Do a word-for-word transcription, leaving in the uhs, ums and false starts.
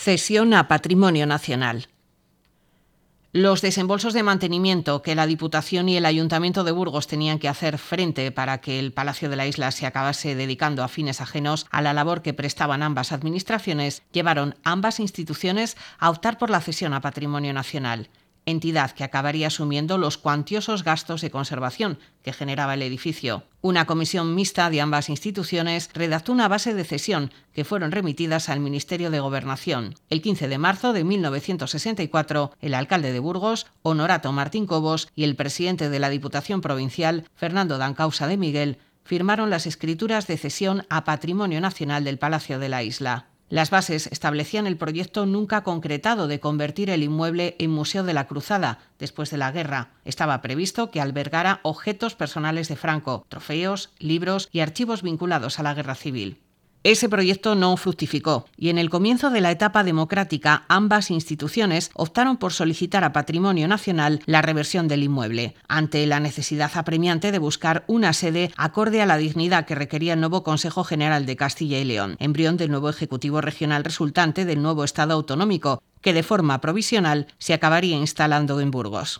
Cesión a patrimonio nacional. Los desembolsos de mantenimiento que la Diputación y el Ayuntamiento de Burgos tenían que hacer frente para que el Palacio de la Isla se acabase dedicando a fines ajenos a la labor que prestaban ambas administraciones llevaron a ambas instituciones a optar por la cesión a patrimonio nacional, entidad que acabaría asumiendo los cuantiosos gastos de conservación que generaba el edificio. Una comisión mixta de ambas instituciones redactó una base de cesión que fueron remitidas al Ministerio de Gobernación. El quince de marzo de mil novecientos sesenta y cuatro, el alcalde de Burgos, Honorato Martín Cobos, y el presidente de la Diputación Provincial, Fernando Dancausa de Miguel, firmaron las escrituras de cesión a patrimonio nacional del Palacio de la Isla. Las bases establecían el proyecto nunca concretado de convertir el inmueble en Museo de la Cruzada después de la guerra. Estaba previsto que albergara objetos personales de Franco, trofeos, libros y archivos vinculados a la guerra civil. Ese proyecto no fructificó y en el comienzo de la etapa democrática ambas instituciones optaron por solicitar a Patrimonio Nacional la reversión del inmueble, ante la necesidad apremiante de buscar una sede acorde a la dignidad que requería el nuevo Consejo General de Castilla y León, embrión del nuevo Ejecutivo Regional resultante del nuevo Estado autonómico, que de forma provisional se acabaría instalando en Burgos.